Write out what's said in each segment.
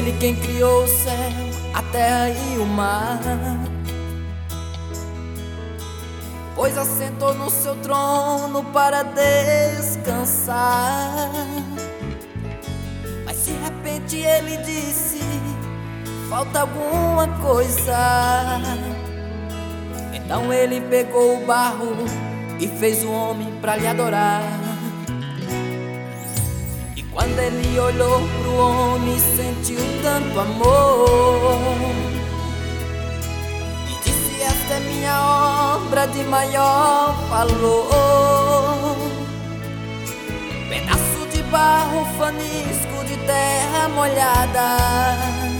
Ele quem criou o céu, a terra e o mar, pois assentou no seu trono para descansar. Mas de repente ele disse: falta alguma coisa. Então ele pegou o barro e fez o homem para lhe adorar. E quando ele olhou pro homem, sentiu tanto amor e disse: esta é minha obra de maior valor. Pedaço de barro, fanisco de terra molhada,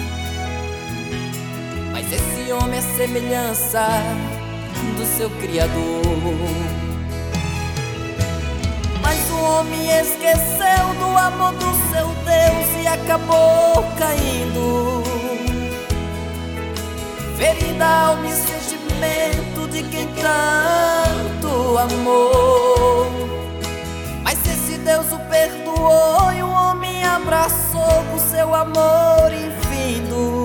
mas esse homem é semelhança do seu Criador. Mas o homem esqueceu do amor do seu Deus e acabou caindo, ferida ao sentimento de quem tanto amou. Mas esse Deus o perdoou e o homem abraçou com seu amor infindo.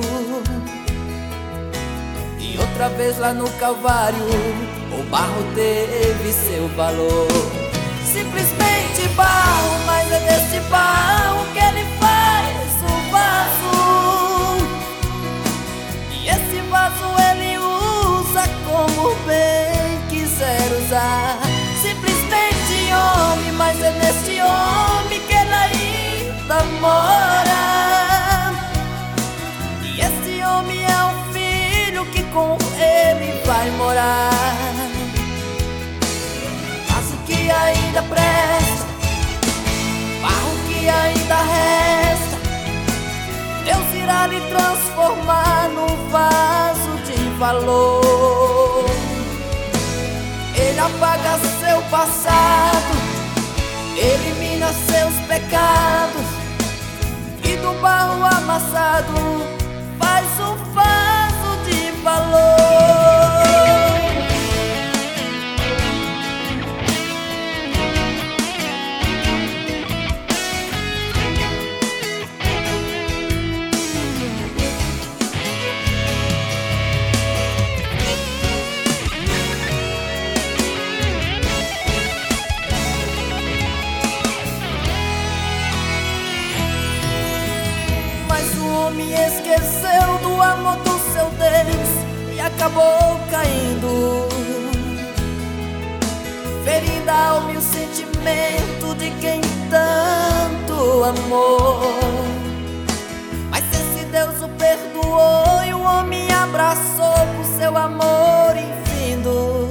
E outra vez lá no Calvário o barro teve seu valor. Simplesmente barro, mas é desse barro que ele faz o vaso. E esse vaso ele usa como bem quiser usar. Simplesmente homem, mas é nesse homem que ele ainda mora. E esse homem é o filho que com ele vai morar. Vaso que ainda presta, barro que ainda resta, Deus irá lhe transformar num vaso de valor. Ele apaga seu passado, elimina seus pecados, e do barro amassado faz um vaso de valor. Me esqueceu do amor do seu Deus e acabou caindo, ferida ao meu sentimento de quem tanto amou. Mas esse Deus o perdoou e o homem abraçou com seu amor infindo.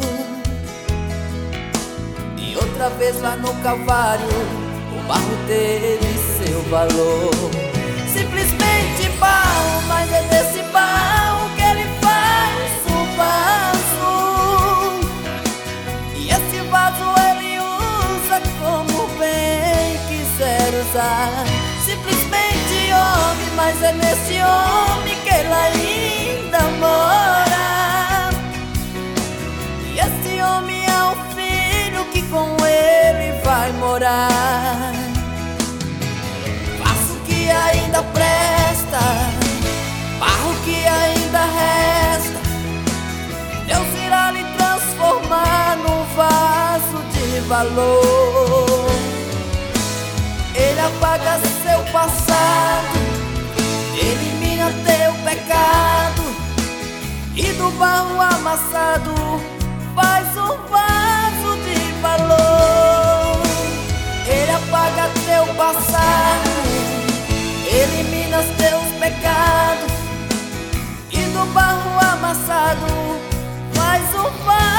E outra vez lá no Calvário o barro teve seu valor. Simplesmente barro, mas é desse barro que ele faz o vaso. E esse vaso ele usa como bem quiser usar. Simplesmente homem, mas é nesse homem que ele ainda mora. E esse homem é o filho que com ele vai morar. Que ainda presta, barro que ainda resta, Deus irá lhe transformar num vaso de valor. Ele apaga seu passado, elimina teu pecado, e do barro amassado faz um vaso de valor. Ele apaga teu passado, elimina os teus pecados, e do barro amassado faz um vaso